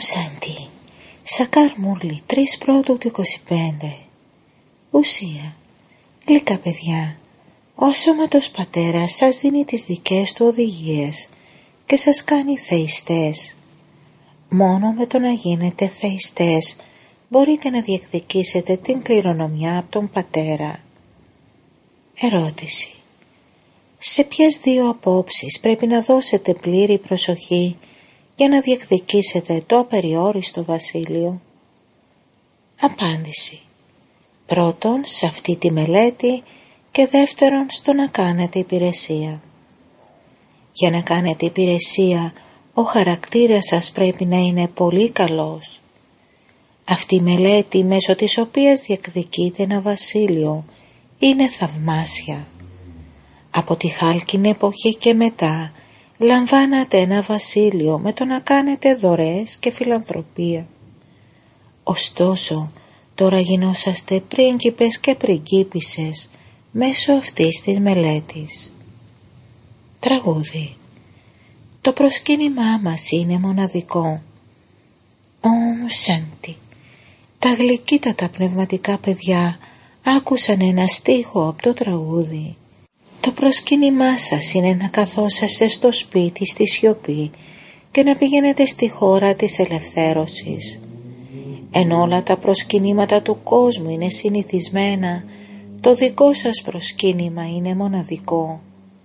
Σάντι, Σακάρ Μούρλι, 3 Πρώτου του 25. Ουσία, γλυκά παιδιά, ο ασώματος πατέρας σας δίνει τις δικές του οδηγίες και σας κάνει θεϊστές. Μόνο με το να γίνετε θεϊστές μπορείτε να διεκδικήσετε την κληρονομιά από τον πατέρα. Ερώτηση. Σε ποιες 2 απόψεις πρέπει να δώσετε πλήρη προσοχή για να διεκδικήσετε το απεριόριστο βασίλειο? Απάντηση. Πρώτον, σε αυτή τη μελέτη, και δεύτερον, στο να κάνετε υπηρεσία. Για να κάνετε υπηρεσία, ο χαρακτήρας σας πρέπει να είναι πολύ καλός. Αυτή η μελέτη, μέσω της οποίας διεκδικείτε ένα βασίλειο, είναι θαυμάσια. Από τη χάλκινη εποχή και μετά, λαμβάνατε ένα βασίλειο με το να κάνετε δωρεές και φιλανθρωπία. Ωστόσο, τώρα γινόσαστε πρίγκιπες και πριγκίπισσες μέσω αυτής της μελέτης. Τραγούδι. Το προσκύνημά μας είναι μοναδικό. Σάντι. Τα γλυκύτατα πνευματικά παιδιά άκουσαν ένα στίχο από το τραγούδι. Το προσκύνημά σας είναι να καθόσαστε στο σπίτι στη σιωπή και να πηγαίνετε στη χώρα της ελευθέρωσης. Εν όλα τα προσκυνήματα του κόσμου είναι συνηθισμένα, το δικό σας προσκύνημα είναι μοναδικό.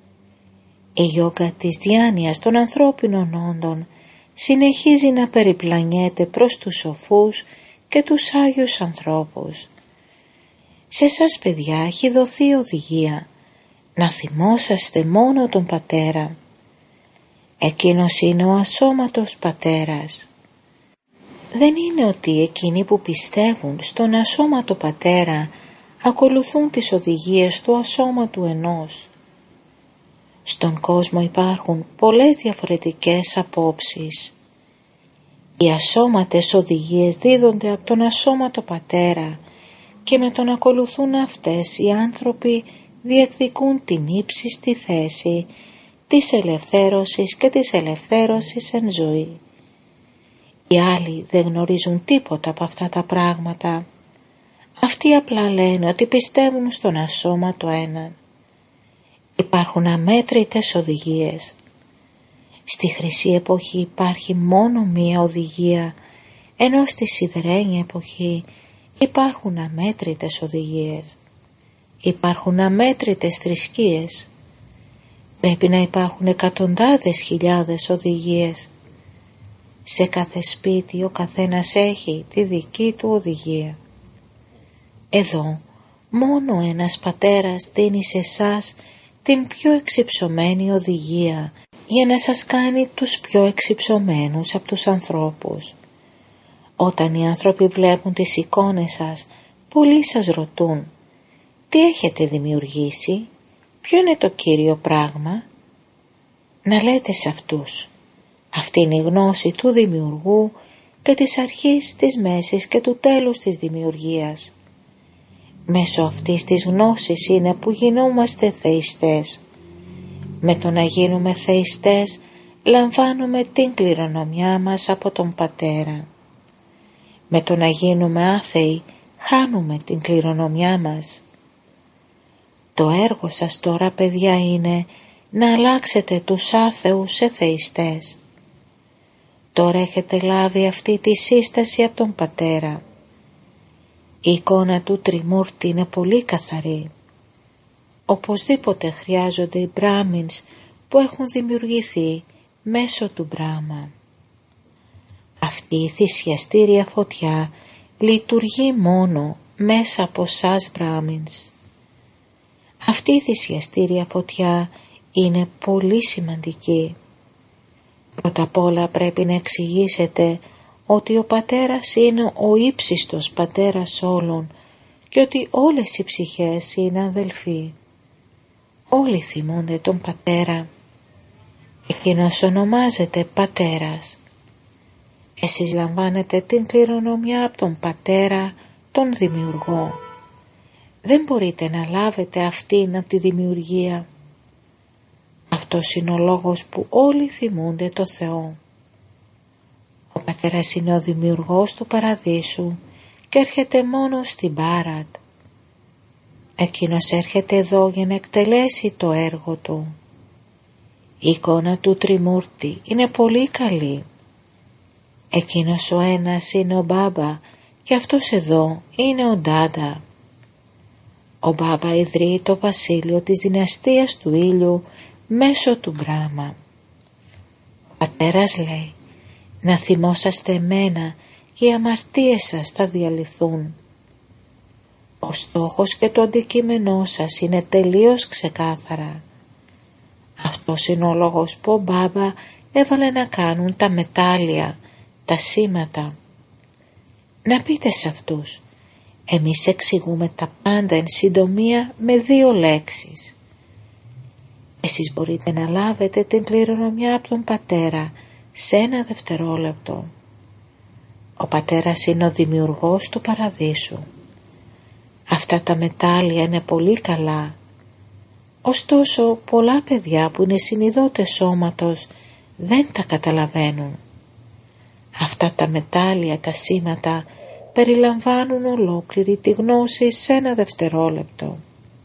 Η γιόγκα της διάνοιας των ανθρώπινων όντων συνεχίζει να περιπλανιέται προς τους σοφούς και τους άγιους ανθρώπους. Σε εσάς παιδιά έχει δοθεί οδηγία να θυμόσαστε μόνο τον πατέρα. Εκείνος είναι ο ασώματος πατέρας. Δεν είναι ότι εκείνοι που πιστεύουν στον ασώματο πατέρα ακολουθούν τις οδηγίες του ασώματου ενός. Στον κόσμο υπάρχουν πολλές διαφορετικές απόψεις. Οι ασώματες οδηγίες δίδονται από τον ασώματο πατέρα και με τον ακολουθούν αυτές οι άνθρωποι διεκδικούν την ύψιστη θέση της ελευθέρωσης και της ελευθέρωσης εν ζωή. Οι άλλοι δεν γνωρίζουν τίποτα από αυτά τα πράγματα. Αυτοί απλά λένε ότι πιστεύουν στον ασώματο έναν. Υπάρχουν αμέτρητες οδηγίες. Στη χρυσή εποχή υπάρχει μόνο μία οδηγία, ενώ στη σιδερένια εποχή υπάρχουν αμέτρητες οδηγίες. Υπάρχουν αμέτρητες θρησκείες. Πρέπει να υπάρχουν εκατοντάδες χιλιάδες οδηγίες. Σε κάθε σπίτι ο καθένας έχει τη δική του οδηγία. Εδώ μόνο ένας πατέρας δίνει σε εσάς την πιο εξυψωμένη οδηγία για να σας κάνει τους πιο εξυψωμένους από τους ανθρώπους. Όταν οι άνθρωποι βλέπουν τις εικόνες σας, πολλοί σας ρωτούν «Τι έχετε δημιουργήσει, ποιο είναι το κύριο πράγμα?» Να λέτε σε αυτούς «Αυτή είναι η γνώση του δημιουργού και της αρχής, της μέσης και του τέλους της δημιουργίας. Μέσω αυτής της γνώσης είναι που γινόμαστε θεϊστές. Με το να γίνουμε θεϊστές λαμβάνουμε την κληρονομιά μας από τον Πατέρα. Με το να γίνουμε άθεοι χάνουμε την κληρονομιά μας. Το έργο σας τώρα, παιδιά, είναι να αλλάξετε τους άθεους σε θεϊστές. Τώρα έχετε λάβει αυτή τη σύσταση από τον Πατέρα. Η εικόνα του Τριμούρτη είναι πολύ καθαρή. Οπωσδήποτε χρειάζονται οι Μπράμινς που έχουν δημιουργηθεί μέσω του Μπράμα. Αυτή η θυσιαστήρια φωτιά λειτουργεί μόνο μέσα από σας Μπράμινς. Αυτή η θυσιαστήρια φωτιά είναι πολύ σημαντική. Πρώτα απ' όλα πρέπει να εξηγήσετε ότι ο Πατέρας είναι ο ύψιστος Πατέρας όλων και ότι όλες οι ψυχές είναι αδελφοί. Όλοι θυμούνται τον Πατέρα. Εκείνος ονομάζεται Πατέρας. Εσείς λαμβάνετε την κληρονομιά από τον Πατέρα, τον Δημιουργό. Δεν μπορείτε να λάβετε αυτήν από τη δημιουργία. Αυτός είναι ο λόγος που όλοι θυμούνται το Θεό. Ο πατέρας είναι ο δημιουργός του παραδείσου και έρχεται μόνο στην Μπάρατ. Εκείνος έρχεται εδώ για να εκτελέσει το έργο του. Η εικόνα του Τριμούρτη είναι πολύ καλή. Εκείνος ο ένας είναι ο Μπάμπα και αυτός εδώ είναι ο Ντάντα. Ο Μπάμπα ιδρύει το βασίλειο της δυναστείας του ήλιου μέσω του Μπράμα. Ο πατέρας λέει, να θυμόσαστε εμένα και οι αμαρτίες σας θα διαλυθούν. Ο στόχος και το αντικείμενό σας είναι τελείως ξεκάθαρα. Αυτός είναι ο λόγος που ο Μπάμπα έβαλε να κάνουν τα μετάλλια, τα σήματα. Να πείτε σε αυτούς, εμείς εξηγούμε τα πάντα εν συντομία με 2 λέξεις. Εσείς μπορείτε να λάβετε την κληρονομιά από τον πατέρα σε 1 δευτερόλεπτο. Ο πατέρας είναι ο δημιουργός του παραδείσου. Αυτά τα μετάλλια είναι πολύ καλά. Ωστόσο πολλά παιδιά που είναι συνειδώτες σώματος δεν τα καταλαβαίνουν. Αυτά τα μετάλλια, τα σήματα περιλαμβάνουν ολόκληρη τη γνώση σε 1 δευτερόλεπτο.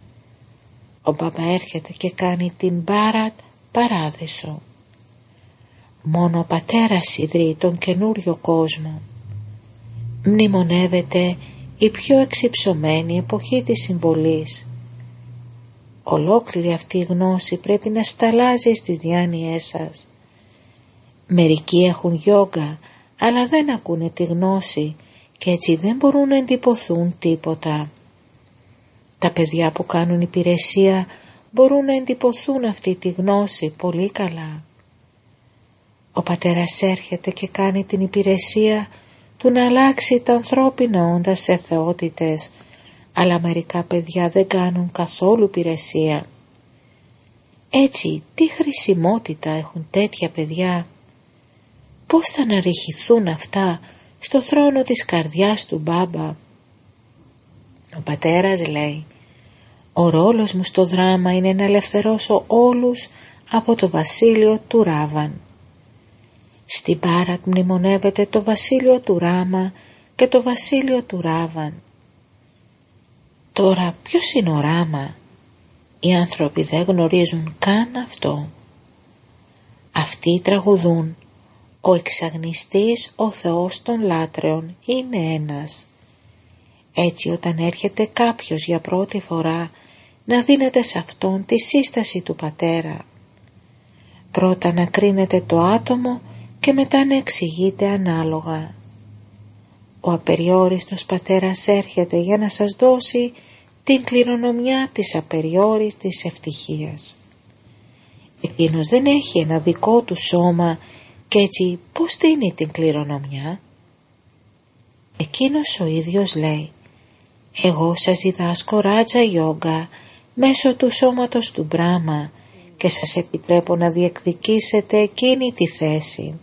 Ο Μπάμπα έρχεται και κάνει την Μπάρατ παράδεισο. Μόνο ο πατέρας ιδρύει τον καινούριο κόσμο. Μνημονεύεται η πιο εξυψωμένη εποχή της συμβολής. Ολόκληρη αυτή η γνώση πρέπει να σταλάζει στις διάνοιές σας. Μερικοί έχουν γιόγκα, αλλά δεν ακούνε τη γνώση και έτσι δεν μπορούν να εντυπωθούν τίποτα. Τα παιδιά που κάνουν υπηρεσία μπορούν να εντυπωθούν αυτή τη γνώση πολύ καλά. Ο πατέρας έρχεται και κάνει την υπηρεσία του να αλλάξει τα ανθρώπινα όντα σε θεότητες, αλλά μερικά παιδιά δεν κάνουν καθόλου υπηρεσία. Έτσι, τι χρησιμότητα έχουν τέτοια παιδιά? Πώς θα αναρριχηθούν αυτά στο θρόνο της καρδιάς του Μπάμπα? Ο πατέρας λέει, ο ρόλος μου στο δράμα είναι να ελευθερώσω όλους από το βασίλειο του Ράβαν. Στην Μπάρατ μνημονεύεται το βασίλειο του Ράμα και το βασίλειο του Ράβαν. Τώρα ποιος είναι ο Ράμα? Οι άνθρωποι δεν γνωρίζουν καν αυτό. Αυτοί τραγουδούν, ο εξαγνιστής, ο Θεός των λάτρεων είναι ένας. Έτσι όταν έρχεται κάποιος για πρώτη φορά να δίνεται σε αυτόν τη σύσταση του πατέρα. Πρώτα να κρίνεται το άτομο και μετά να εξηγείται ανάλογα. Ο απεριόριστος πατέρας έρχεται για να σας δώσει την κληρονομιά της απεριόριστης ευτυχίας. Εκείνος δεν έχει ένα δικό του σώμα και έτσι πώς δίνει την κληρονομιά? Εκείνος ο ίδιος λέει, εγώ σας διδάσκω ράτζα γιόγκα μέσω του σώματος του Μπράμα και σας επιτρέπω να διεκδικήσετε εκείνη τη θέση.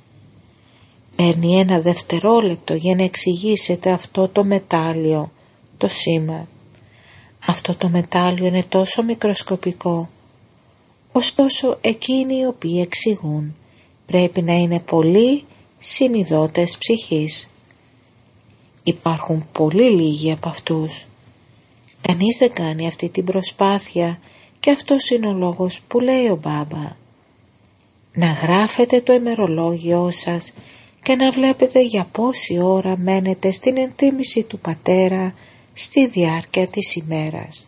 Παίρνει 1 δευτερόλεπτο για να εξηγήσετε αυτό το μετάλλιο, το σήμα. Αυτό το μετάλλιο είναι τόσο μικροσκοπικό. Ωστόσο εκείνοι οι οποίοι εξηγούν πρέπει να είναι πολύ συνειδώτες ψυχής. Υπάρχουν πολύ λίγοι από αυτούς. Κανείς δεν κάνει αυτή την προσπάθεια και αυτός είναι ο λόγος που λέει ο Μπάμπα. Να γράφετε το ημερολόγιό σας και να βλέπετε για πόση ώρα μένετε στην ενθύμηση του πατέρα στη διάρκεια της ημέρας.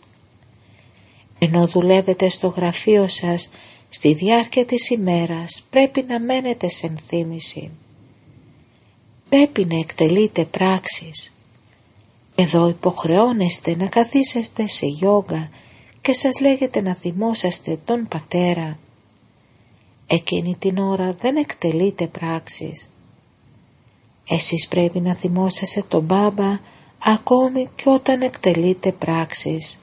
Ενώ δουλεύετε στο γραφείο σας, στη διάρκεια της ημέρας πρέπει να μένετε σε ενθύμηση. Πρέπει να εκτελείτε πράξεις. Εδώ υποχρεώνεστε να καθίσετε σε γιόγκα και σας λέγεται να θυμόσαστε τον πατέρα. Εκείνη την ώρα δεν εκτελείτε πράξεις. Εσείς πρέπει να θυμόσαστε τον Μπάμπα ακόμη και όταν εκτελείτε πράξεις.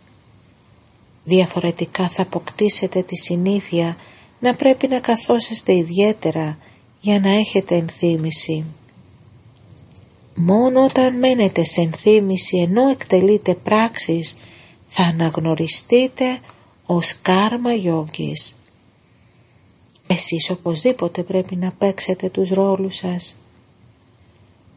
Διαφορετικά θα αποκτήσετε τη συνήθεια να πρέπει να καθόσαστε ιδιαίτερα για να έχετε ενθύμηση. Μόνο όταν μένετε σε ενθύμηση ενώ εκτελείτε πράξεις θα αναγνωριστείτε ως κάρμα γιόγκης. Εσείς οπωσδήποτε πρέπει να παίξετε τους ρόλους σας.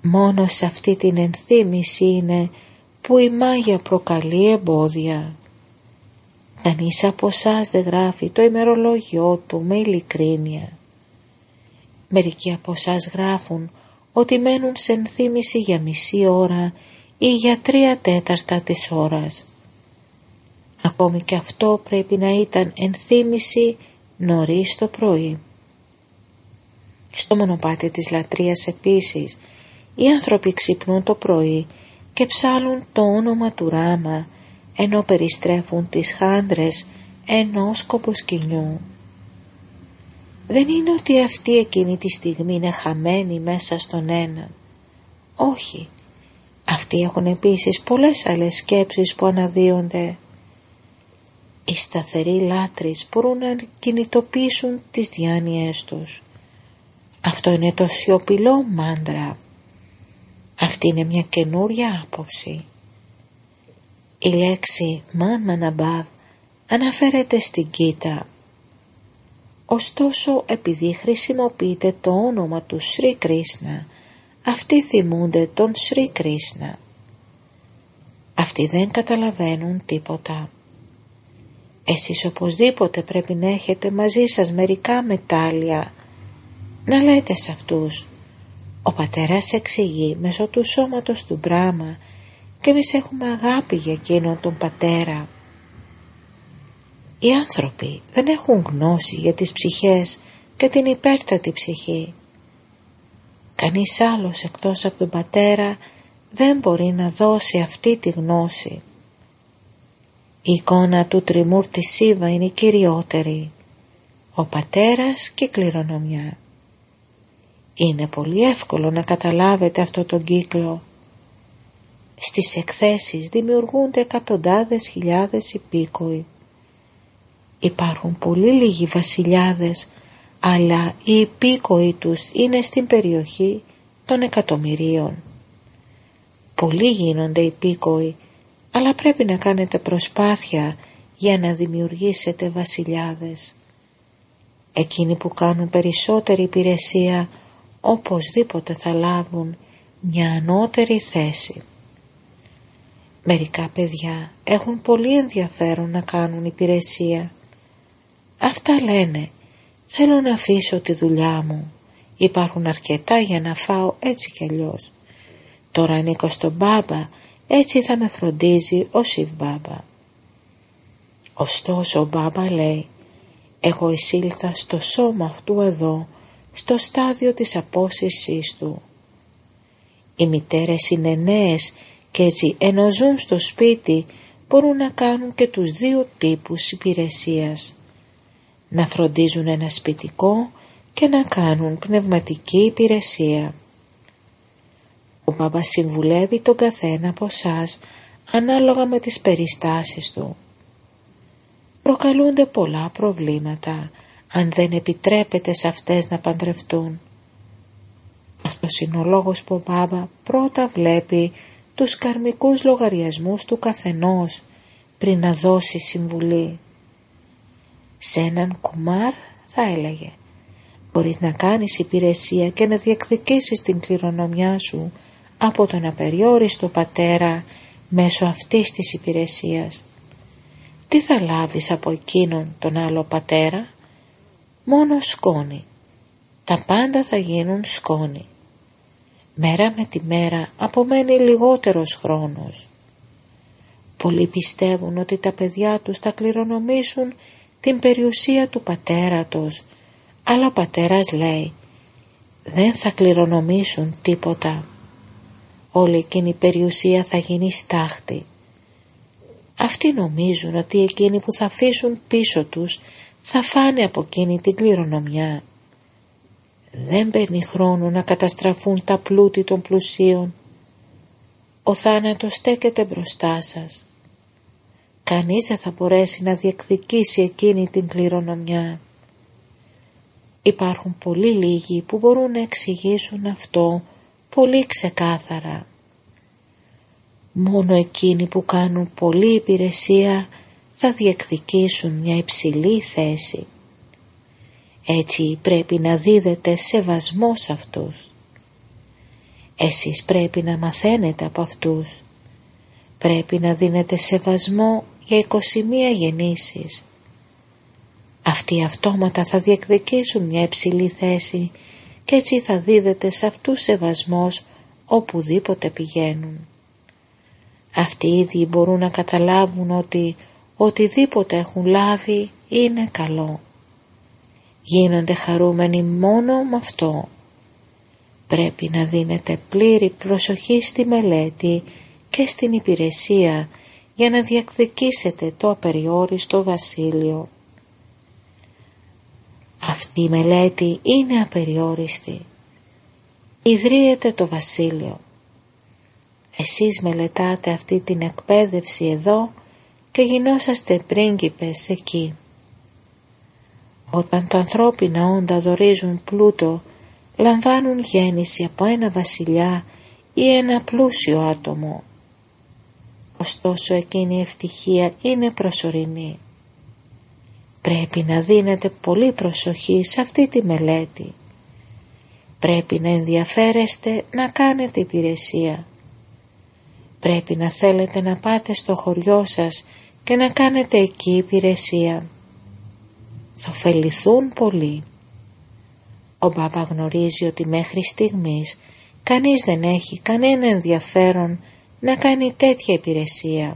Μόνο σε αυτή την ενθύμηση είναι που η μάγια προκαλεί εμπόδια. Κανείς από εσάς δεν γράφει το ημερολόγιό του με ειλικρίνεια. Μερικοί από εσάς γράφουν ότι μένουν σε ενθύμηση για μισή ώρα ή για 3/4 της ώρας. Ακόμη και αυτό πρέπει να ήταν ενθύμηση νωρίς το πρωί. Στο μονοπάτι της λατρείας επίσης, οι άνθρωποι ξυπνούν το πρωί και ψάλουν το όνομα του Ράμα, ενώ περιστρέφουν τις χάνδρες ενός κομποσκηνιού. Δεν είναι ότι αυτοί εκείνη τη στιγμή είναι χαμένοι μέσα στον έναν. Όχι. Αυτοί έχουν επίσης πολλές άλλες σκέψεις που αναδύονται. Οι σταθεροί λάτρεις μπορούν να κινητοποιήσουν τις διάνοιές τους. Αυτό είναι το σιωπηλό μάντρα. Αυτή είναι μια καινούρια άποψη. Η λέξη Μαν-Μαναμπάβ αναφέρεται στην Γκίτα. Ωστόσο, επειδή χρησιμοποιείται το όνομα του Σρι Κρίσνα, αυτοί θυμούνται τον Σρι Κρίσνα. Αυτοί δεν καταλαβαίνουν τίποτα. Εσείς οπωσδήποτε πρέπει να έχετε μαζί σας μερικά μετάλλια. Να λέτε σε αυτούς, ο πατέρας εξηγεί μέσω του σώματος του Μπράμα και εμείς έχουμε αγάπη για εκείνον τον πατέρα. Οι άνθρωποι δεν έχουν γνώση για τις ψυχές και την υπέρτατη ψυχή. Κανείς άλλος εκτός από τον πατέρα δεν μπορεί να δώσει αυτή τη γνώση. Η εικόνα του Τριμούρτη Σίβα είναι η κυριότερη. Ο πατέρας και κληρονομιά. Είναι πολύ εύκολο να καταλάβετε αυτό τον κύκλο. Στις εκθέσεις δημιουργούνται εκατοντάδες χιλιάδες υπήκοοι. Υπάρχουν πολύ λίγοι βασιλιάδες, αλλά οι υπήκοοι τους είναι στην περιοχή των εκατομμυρίων. Πολλοί γίνονται υπήκοοι, αλλά πρέπει να κάνετε προσπάθεια για να δημιουργήσετε βασιλιάδες. Εκείνοι που κάνουν περισσότερη υπηρεσία οπωσδήποτε θα λάβουν μια ανώτερη θέση. Μερικά παιδιά έχουν πολύ ενδιαφέρον να κάνουν υπηρεσία. Αυτά λένε, θέλω να αφήσω τη δουλειά μου. Υπάρχουν αρκετά για να φάω έτσι κι αλλιώς. Τώρα ανήκω στον μπάμπα, έτσι θα με φροντίζει ο Σιβ Μπάμπα. Ωστόσο ο μπάμπα λέει, εγώ εισήλθα στο σώμα αυτού εδώ, στο στάδιο της απόσυρσής του. Οι μητέρες είναι νέες και έτσι ενώ ζουν στο σπίτι μπορούν να κάνουν και τους δύο τύπους υπηρεσίας. Να φροντίζουν ένα σπιτικό και να κάνουν πνευματική υπηρεσία. Ο μπαμπάς συμβουλεύει τον καθένα από εσάς ανάλογα με τις περιστάσεις του. Προκαλούνται πολλά προβλήματα αν δεν επιτρέπεται σε αυτές να παντρευτούν. Αυτός είναι ο λόγος που ο μπάμπα πρώτα βλέπει τους καρμικούς λογαριασμούς του καθενός πριν να δώσει συμβουλή. Σε έναν κουμάρ θα έλεγε, μπορείς να κάνεις υπηρεσία και να διεκδικήσεις την κληρονομιά σου από τον απεριόριστο πατέρα μέσω αυτής της υπηρεσίας. Τι θα λάβεις από εκείνον τον άλλο πατέρα? Μόνο σκόνη. Τα πάντα θα γίνουν σκόνη. Μέρα με τη μέρα απομένει λιγότερος χρόνος. Πολλοί πιστεύουν ότι τα παιδιά τους θα κληρονομήσουν την περιουσία του πατέρα τους, αλλά ο πατέρας λέει, δεν θα κληρονομήσουν τίποτα. Όλη εκείνη η περιουσία θα γίνει στάχτη. Αυτοί νομίζουν ότι εκείνοι που θα αφήσουν πίσω τους θα φάνε από εκείνη την κληρονομιά. Δεν παίρνει χρόνο να καταστραφούν τα πλούτη των πλουσίων. Ο θάνατος στέκεται μπροστά σας. Κανείς δεν θα μπορέσει να διεκδικήσει εκείνη την κληρονομιά. Υπάρχουν πολύ λίγοι που μπορούν να εξηγήσουν αυτό πολύ ξεκάθαρα. Μόνο εκείνοι που κάνουν πολλή υπηρεσία θα διεκδικήσουν μια υψηλή θέση. Έτσι πρέπει να δίδεται σεβασμό σε αυτούς. Εσείς πρέπει να μαθαίνετε από αυτούς. Πρέπει να δίνετε σεβασμό για 21 γεννήσεις. Αυτοί αυτόματα θα διεκδικήσουν μια υψηλή θέση και έτσι θα δίδεται σε αυτούς σεβασμός οπουδήποτε πηγαίνουν. Αυτοί οι ίδιοι μπορούν να καταλάβουν ότι οτιδήποτε έχουν λάβει είναι καλό. Γίνονται χαρούμενοι μόνο με αυτό. Πρέπει να δίνετε πλήρη προσοχή στη μελέτη και στην υπηρεσία για να διεκδικήσετε το απεριόριστο βασίλειο. Αυτή η μελέτη είναι απεριόριστη. Ιδρύεται το βασίλειο. Εσείς μελετάτε αυτή την εκπαίδευση εδώ και γινόσαστε πρίγκιπες εκεί. Όταν τα ανθρώπινα όντα δωρίζουν πλούτο, λαμβάνουν γέννηση από ένα βασιλιά ή ένα πλούσιο άτομο. Ωστόσο εκείνη η ευτυχία είναι προσωρινή. Πρέπει να δίνετε πολύ προσοχή σε αυτή τη μελέτη. Πρέπει να ενδιαφέρεστε να κάνετε υπηρεσία. Πρέπει να θέλετε να πάτε στο χωριό σας και να κάνετε εκεί υπηρεσία. Θα ωφεληθούν πολύ. Ο Μπάμπα γνωρίζει ότι μέχρι στιγμής κανείς δεν έχει κανένα ενδιαφέρον να κάνει τέτοια υπηρεσία.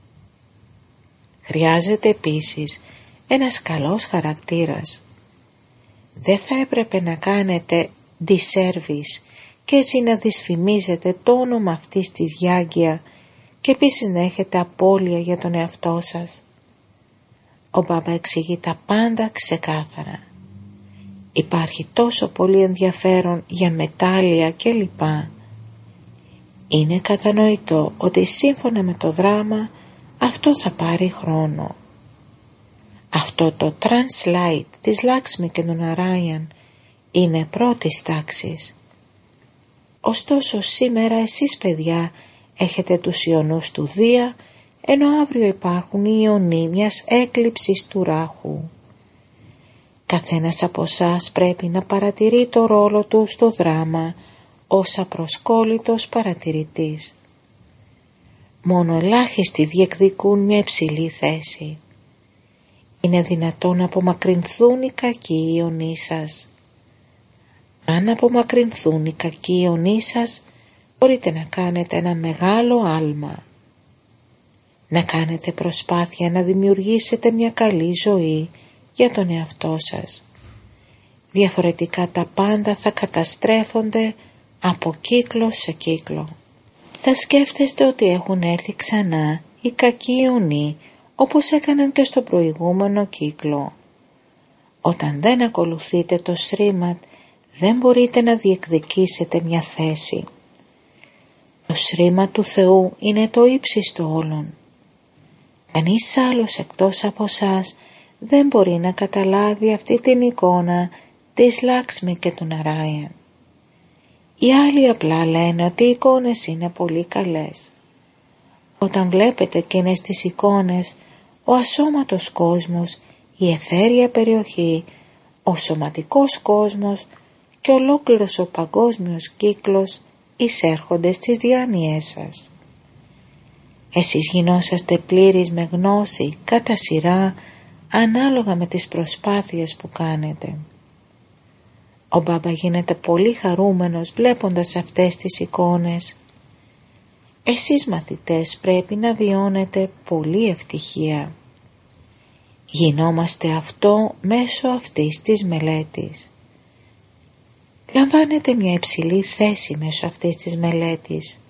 Χρειάζεται επίσης ένας καλός χαρακτήρας. Δεν θα έπρεπε να κάνετε disservice και έτσι να δυσφημίζετε το όνομα αυτής της Γιάγκια και επίσης να έχετε απώλεια για τον εαυτό σας. Ο Μπάμπα εξηγεί τα πάντα ξεκάθαρα. Υπάρχει τόσο πολύ ενδιαφέρον για μετάλλια κλπ. Είναι κατανοητό ότι σύμφωνα με το δράμα αυτό θα πάρει χρόνο. Αυτό το translate της Λάξμη και του Ναράιαν είναι πρώτης τάξης. Ωστόσο σήμερα εσείς παιδιά έχετε τους ιονούς του Δία, ενώ αύριο υπάρχουν οι ιονοί μιας έκλειψης του ράχου. Καθένας από εσάς πρέπει να παρατηρεί το ρόλο του στο δράμα ως απροσκόλλητος παρατηρητής. Μόνο ελάχιστοι διεκδικούν μια υψηλή θέση. Είναι δυνατόν να απομακρυνθούν οι κακοί ιονοί σας. Αν απομακρυνθούν οι κακοί ιονοί σας, μπορείτε να κάνετε ένα μεγάλο άλμα. Να κάνετε προσπάθεια να δημιουργήσετε μια καλή ζωή για τον εαυτό σας. Διαφορετικά τα πάντα θα καταστρέφονται από κύκλο σε κύκλο. Θα σκέφτεστε ότι έχουν έρθει ξανά οι κακοί ιονοί όπως έκαναν και στο προηγούμενο κύκλο. Όταν δεν ακολουθείτε το Σρίμαντ, δεν μπορείτε να διεκδικήσετε μια θέση. Το Σρίμαντ του Θεού είναι το ύψιστο όλων. Κανείς άλλος εκτός από σας δεν μπορεί να καταλάβει αυτή την εικόνα της Λάξμη και του Ναράιαν. Οι άλλοι απλά λένε ότι οι εικόνες είναι πολύ καλές. Όταν βλέπετε εκείνες τις εικόνες, ο ασώματος κόσμος, η αιθέρια περιοχή, ο σωματικός κόσμος και ολόκληρος ο παγκόσμιος κύκλος εισέρχονται στις διάνοιές σας. Εσείς γινόσαστε πλήρεις με γνώση κατά σειρά ανάλογα με τις προσπάθειες που κάνετε. Ο Μπάμπα γίνεται πολύ χαρούμενος βλέποντας αυτές τις εικόνες. Εσείς μαθητές πρέπει να βιώνετε πολύ ευτυχία. Γινόμαστε αυτό μέσω αυτής της μελέτης. Λαμβάνετε μια υψηλή θέση μέσω αυτής της μελέτης.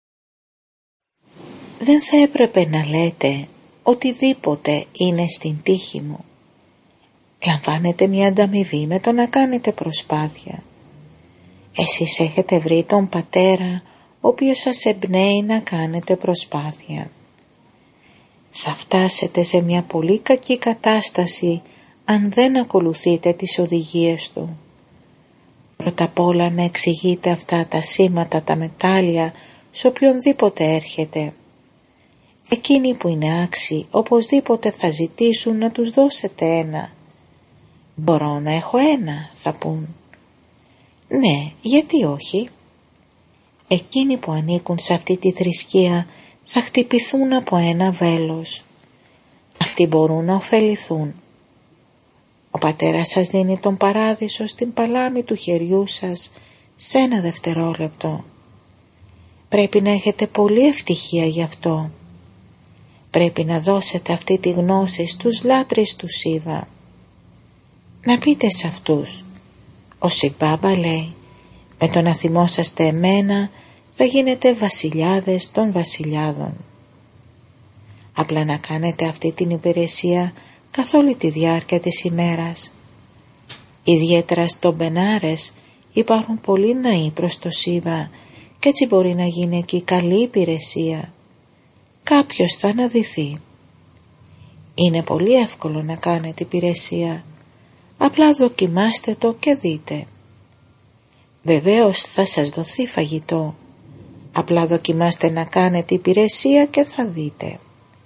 Δεν θα έπρεπε να λέτε οτιδήποτε είναι στην τύχη μου. Λαμβάνετε μια ανταμοιβή με το να κάνετε προσπάθεια. Εσείς έχετε βρει τον Πατέρα, ο οποίος σας εμπνέει να κάνετε προσπάθεια. Θα φτάσετε σε μια πολύ κακή κατάσταση αν δεν ακολουθείτε τις οδηγίες του. Πρώτα απ' όλα να εξηγείτε αυτά τα σήματα, τα μετάλλια, σε οποιονδήποτε έρχεται. Εκείνοι που είναι άξιοι οπωσδήποτε θα ζητήσουν να τους δώσετε ένα. «Μπορώ να έχω ένα», θα πούν. «Ναι, γιατί όχι?» Εκείνοι που ανήκουν σε αυτή τη θρησκεία θα χτυπηθούν από ένα βέλος. Αυτοί μπορούν να ωφεληθούν. Ο πατέρας σας δίνει τον παράδεισο στην παλάμη του χεριού σας σε ένα δευτερόλεπτο. Πρέπει να έχετε πολλή ευτυχία γι' αυτό. Πρέπει να δώσετε αυτή τη γνώση στους λάτρεις του Σίβα. Να πείτε σε αυτούς, ο Σιβ Μπάμπα λέει, με το να θυμόσαστε εμένα θα γίνετε βασιλιάδες των βασιλιάδων. Απλά να κάνετε αυτή την υπηρεσία καθ' όλη τη διάρκεια της ημέρας. Ιδιαίτερα στο Μπενάρες υπάρχουν πολλοί ναοί προς το Σίβα και έτσι μπορεί να γίνει εκεί καλή υπηρεσία. Κάποιος θα αναδυθεί. Είναι πολύ εύκολο να κάνετε υπηρεσία. Απλά δοκιμάστε το και δείτε. Βεβαίως θα σας δοθεί φαγητό. Απλά δοκιμάστε να κάνετε υπηρεσία και θα δείτε.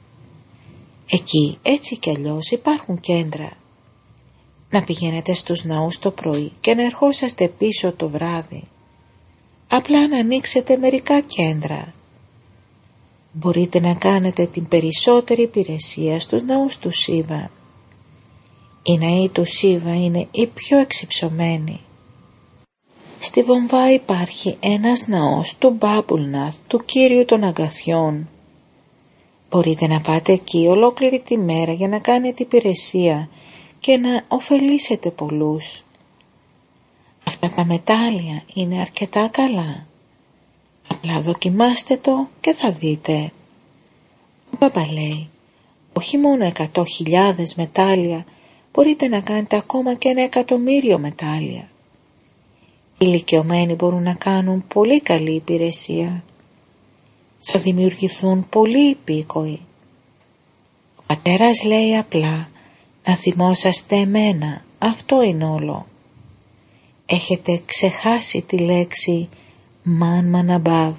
Εκεί έτσι κι αλλιώς υπάρχουν κέντρα. Να πηγαίνετε στους ναούς το πρωί και να ερχόσαστε πίσω το βράδυ. Απλά να ανοίξετε μερικά κέντρα. Μπορείτε να κάνετε την περισσότερη υπηρεσία στους ναούς του Σίβα. Οι ναοί του Σίβα είναι οι πιο εξυψωμένοι. Στη Βομβά υπάρχει ένας ναός του Μπάμπουλναθ, του Κύριου των Αγκαθιών. Μπορείτε να πάτε εκεί ολόκληρη τη μέρα για να κάνετε υπηρεσία και να ωφελήσετε πολλούς. Αυτά τα μετάλλια είναι αρκετά καλά. Απλά δοκιμάστε το και θα δείτε. Ο Μπάμπα λέει, όχι μόνο 100.000 μετάλλια, μπορείτε να κάνετε ακόμα και 1.000.000 μετάλλια. Οι ηλικιωμένοι μπορούν να κάνουν πολύ καλή υπηρεσία. Θα δημιουργηθούν πολλοί υπήκοοι. Ο πατέρας λέει απλά να θυμόσαστε εμένα, αυτό είναι όλο. Έχετε ξεχάσει τη λέξη Μαν Μαναμπάβ.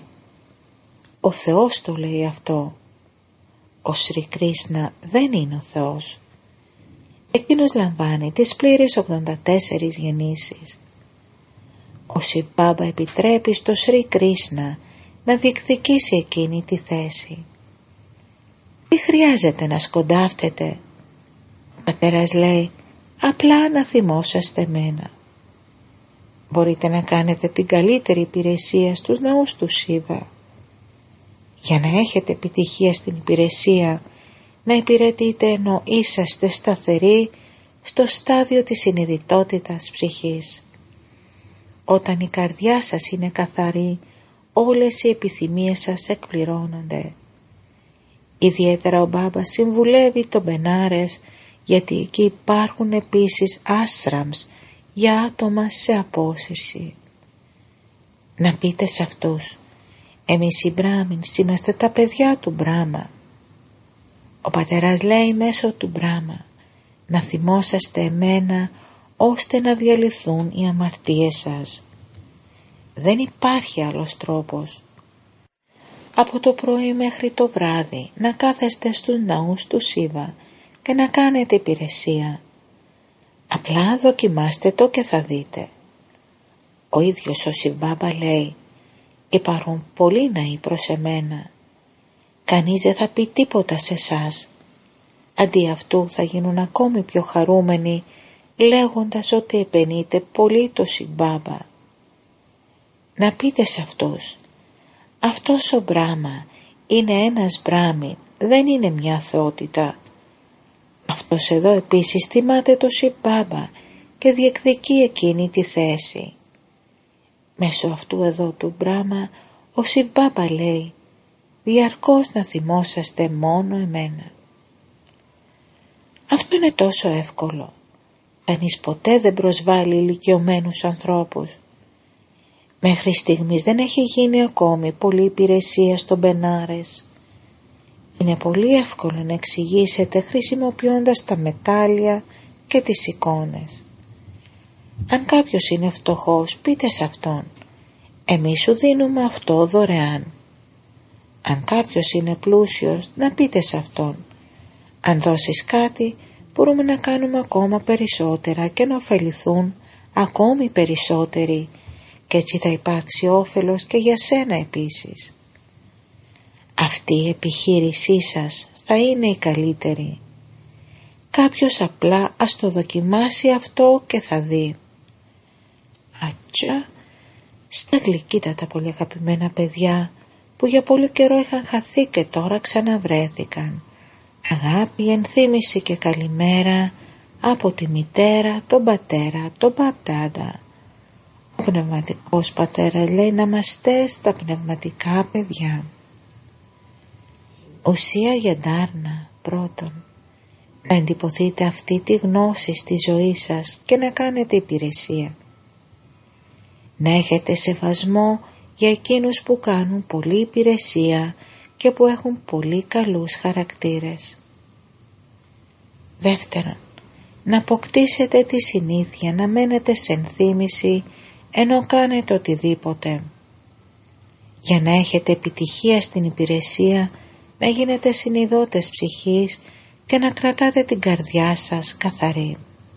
Ο Θεός το λέει αυτό. Ο Σρι Κρίσνα δεν είναι ο Θεός. Εκείνος λαμβάνει τις πλήρες 84 γεννήσεις. Ο Σιβ Μπάμπα επιτρέπει στο Σρι Κρίσνα να διεκδικήσει εκείνη τη θέση. Τι χρειάζεται να σκοντάφτετε. Ο πατέρας λέει απλά να θυμόσαστε μένα. Μπορείτε να κάνετε την καλύτερη υπηρεσία στους ναούς του Σίβα. Για να έχετε επιτυχία στην υπηρεσία, να υπηρετείτε ενώ είσαστε σταθεροί στο στάδιο της συνειδητότητας ψυχής. Όταν η καρδιά σας είναι καθαρή, όλες οι επιθυμίες σας εκπληρώνονται. Ιδιαίτερα ο Μπάμπα συμβουλεύει τον Μπενάρες, γιατί εκεί υπάρχουν επίσης άσραμς για άτομα σε απόσυρση. Να πείτε σε αυτούς, εμείς οι Μπράμινς είμαστε τα παιδιά του Μπράμα. Ο πατέρας λέει μέσω του Μπράμα, να θυμόσαστε εμένα ώστε να διαλυθούν οι αμαρτίες σας. Δεν υπάρχει άλλος τρόπος. Από το πρωί μέχρι το βράδυ να κάθεστε στους ναούς του Σίβα και να κάνετε υπηρεσία. Απλά δοκιμάστε το και θα δείτε. Ο ίδιος ο Σιβ Μπάμπα λέει, υπάρχουν πολλοί ναοί προς εμένα. Κανείς δεν θα πει τίποτα σε εσάς. Αντί αυτού θα γίνουν ακόμη πιο χαρούμενοι, λέγοντας ότι επενείτε πολύ το Σιβ Μπάμπα. Να πείτε σε αυτούς, αυτός ο Μπράμα είναι ένας Μπράμιν, δεν είναι μια θεότητα. Αυτός εδώ επίσης τιμάται το Σιβ Μπάμπα και διεκδικεί εκείνη τη θέση. Μέσω αυτού εδώ του Μπράμα ο Σιβ Μπάμπα λέει, διαρκώς να θυμόσαστε μόνο εμένα. Αυτό είναι τόσο εύκολο. Κανείς ποτέ δεν προσβάλλει ηλικιωμένους ανθρώπους. Μέχρι στιγμής δεν έχει γίνει ακόμη πολλή υπηρεσία στον Μπενάρες. Είναι πολύ εύκολο να εξηγήσετε χρησιμοποιώντας τα μετάλλια και τις εικόνες. Αν κάποιος είναι φτωχός, πείτε σε αυτόν, εμείς σου δίνουμε αυτό δωρεάν. Αν κάποιος είναι πλούσιος, να πείτε σε αυτόν, αν δώσεις κάτι, μπορούμε να κάνουμε ακόμα περισσότερα και να ωφεληθούν ακόμη περισσότεροι και έτσι θα υπάρξει όφελος και για σένα επίσης. Αυτή η επιχείρησή σας θα είναι η καλύτερη. Κάποιος απλά ας το δοκιμάσει αυτό και θα δει. Ατσα, στα γλυκύτατα πολύ αγαπημένα παιδιά που για πολύ καιρό είχαν χαθεί και τώρα ξαναβρέθηκαν. Αγάπη, ενθύμηση και καλημέρα από τη μητέρα, τον πατέρα, τον παπτάντα. Ο πνευματικός πατέρα λέει να είμαστε στα πνευματικά παιδιά. Ουσία για ντάρνα. Πρώτον, να εντυπωθείτε αυτή τη γνώση στη ζωή σας και να κάνετε υπηρεσία. Να έχετε σεβασμό για εκείνους που κάνουν πολλή υπηρεσία και που έχουν πολύ καλούς χαρακτήρες. Δεύτερον, να αποκτήσετε τη συνήθεια να μένετε σε ενθύμηση ενώ κάνετε οτιδήποτε. Για να έχετε επιτυχία στην υπηρεσία, να γίνετε συνειδότες ψυχής και να κρατάτε την καρδιά σας καθαρή.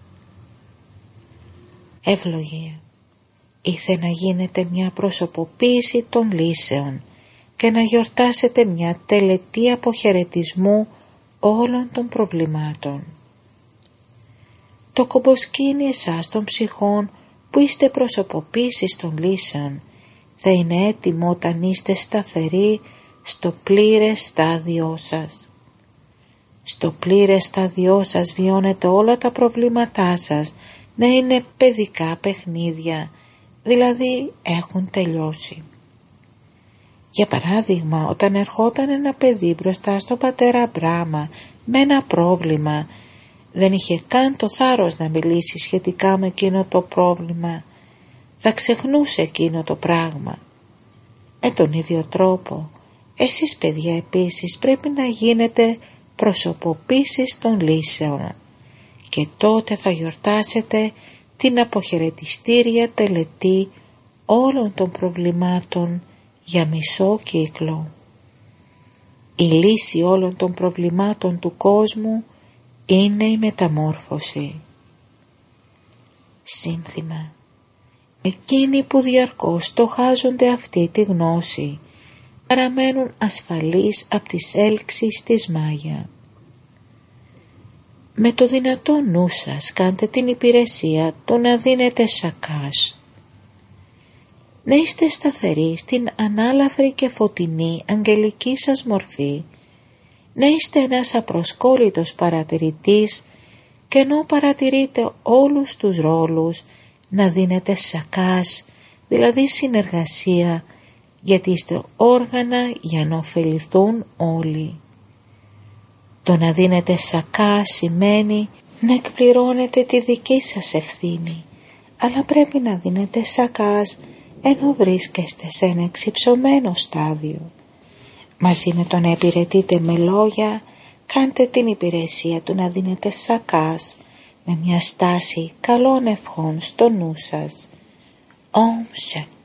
Ευλογία. Ήθε να γίνετε μια προσωποποίηση των λύσεων και να γιορτάσετε μια τελετή αποχαιρετισμού όλων των προβλημάτων. Το κομποσκήνι εσάς των ψυχών που είστε προσωποποίησης των λύσεων θα είναι έτοιμο όταν είστε σταθεροί στο πλήρες στάδιό σας. Στο πλήρες στάδιό σας βιώνετε όλα τα προβλήματά σας να είναι παιδικά παιχνίδια, δηλαδή έχουν τελειώσει. Για παράδειγμα, όταν ερχόταν ένα παιδί μπροστά στο πατέρα Μπράμα με ένα πρόβλημα, δεν είχε καν το θάρρος να μιλήσει σχετικά με εκείνο το πρόβλημα, θα ξεχνούσε εκείνο το πράγμα. Με τον ίδιο τρόπο, εσείς παιδιά επίσης πρέπει να γίνετε προσωποποίησης των λύσεων και τότε θα γιορτάσετε την αποχαιρετιστήρια τελετή όλων των προβλημάτων για μισό κύκλο. Η λύση όλων των προβλημάτων του κόσμου είναι η μεταμόρφωση. Σύνθημα. Εκείνοι που διαρκώς στοχάζονται αυτή τη γνώση παραμένουν ασφαλείς από τις έλξεις της Μάγια. Με το δυνατό νου σας κάντε την υπηρεσία του να δίνετε σακάς. Να είστε σταθεροί στην ανάλαφρη και φωτεινή αγγελική σας μορφή. Να είστε ένας απροσκόλλητος παρατηρητής και ενώ παρατηρείτε όλους τους ρόλους να δίνετε σακάς, δηλαδή συνεργασία, γιατί είστε όργανα για να ωφεληθούν όλοι. Το να δίνετε σακά σημαίνει να εκπληρώνετε τη δική σας ευθύνη, αλλά πρέπει να δίνετε σακάς ενώ βρίσκεστε σε ένα εξυψωμένο στάδιο. Μαζί με το να υπηρετείτε με λόγια, κάντε την υπηρεσία του να δίνετε σακάς με μια στάση καλών ευχών στο νου σας. Om Shanti.